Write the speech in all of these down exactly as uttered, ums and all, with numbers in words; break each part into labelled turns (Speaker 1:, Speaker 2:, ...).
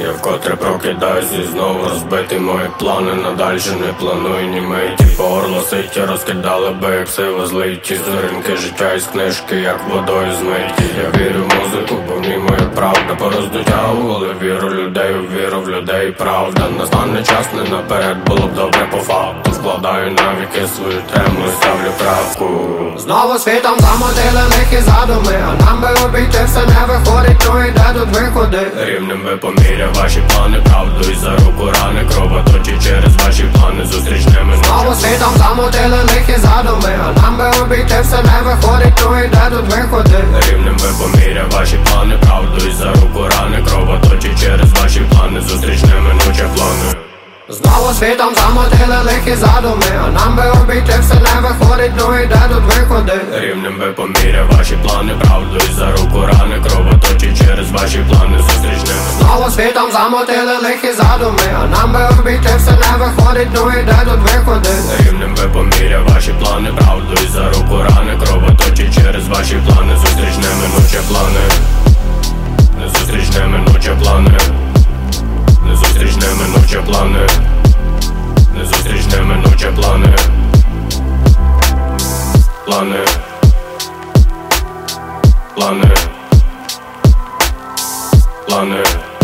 Speaker 1: Я вкотре прокидаюсь і знову розбити мої плани. Надальше не планую ні миті. По горло ситі розкидали би, як сила злиті. Зоринки життя із книжки, як водою змиті. Я вірю в музику, бо в ній моя правда. Пороздуття у голові, віру людей, у віру в людей, правда. Настане час, не наперед, було б добре по факту. Вкладаю навіки свою тему і ставлю крапку.
Speaker 2: Знову світом замотили лихі задуми, а нам би обійти все не виходить, ну і де тут виходи?
Speaker 1: Рівнем би поміряв ваші плани, правду і за руку рани. Кровоточі через ваші плани, зустріч не минуча.
Speaker 2: Знову світом замотили лихі задуми, а нам би обійти все не виходить, ну і де тут виходи?
Speaker 1: Рівнем би поміряв ваші плани, правду і за руку рани. Кровоточі через ваші плани, зустріч не минуча плани.
Speaker 2: Знову світом замотили лихі задуми, а нам би обійти все не виходить, ну і де тут виходи?
Speaker 1: Рівнем би поміряв ваші плани, правду і за руку рани. Кровоточі через ваші плани, зустріч не минуча.
Speaker 2: Знову світом замотили лихі задуми, а нам би обійти все не виходить, ну і де тут виходи?
Speaker 1: Рівнем би поміряв ваші плани, правду і за руку рани. Кровоточі через ваші плани, зустріч не минуча плани. Зустріч не минуча плани. Зустріч не минуча плани. Зустріч не минуча плани. Плани. Плани. Плани.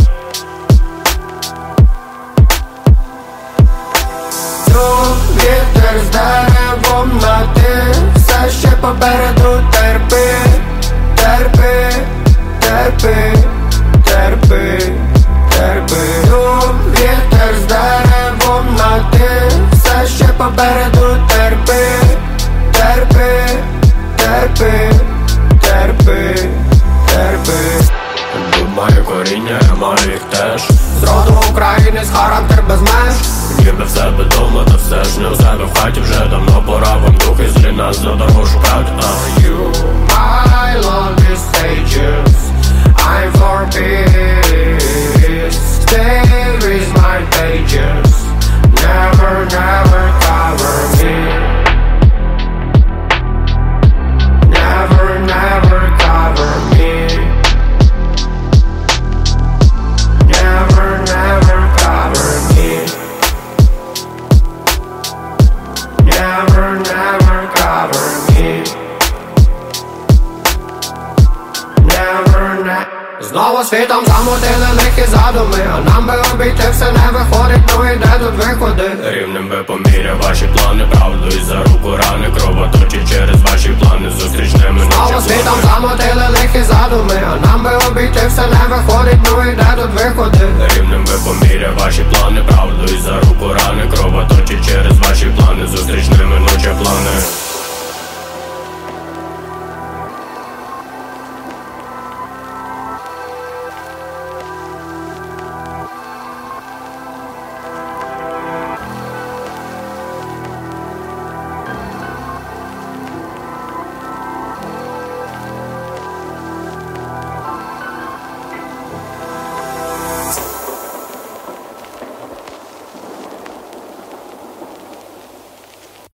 Speaker 2: Тут вітер з деревом на ти, все ще попереду терпи, терпи, терпи, терпи, терпи. Тут вітер з деревом на ти, все ще попереду терпи, терпи, терпи, терпи, терпи.
Speaker 1: Маю коріння, я маю їх теж.
Speaker 2: З роду України, з характер без меж.
Speaker 1: Ніби в себе дома, та все ж не у себе в хаті. Вже давно пора вам духи злі нас за дорогу шукати. А
Speaker 2: You, my love is stages, I'm for peace. Stay with my pages, never, never cover me. Never, never cover me. Never, never cover me. Never, never cover me. Never, never. Знову світом замотили лихі задуми, а нам би обійти все не виходить, ну і де тут виходи?
Speaker 1: Рівнем би поміряв ваші плани, правду і за руку рани. Кровоточі через ваші плани, зустріч не минуча плани.
Speaker 2: Знову світом замотили лихі задуми, а нам би обійти все не виходить, ну і де тут виходи?
Speaker 1: Рівнем би поміряв ваші плани, правду і за руку рани. Кровоточі через ваші плани, зустріч не минуча плани.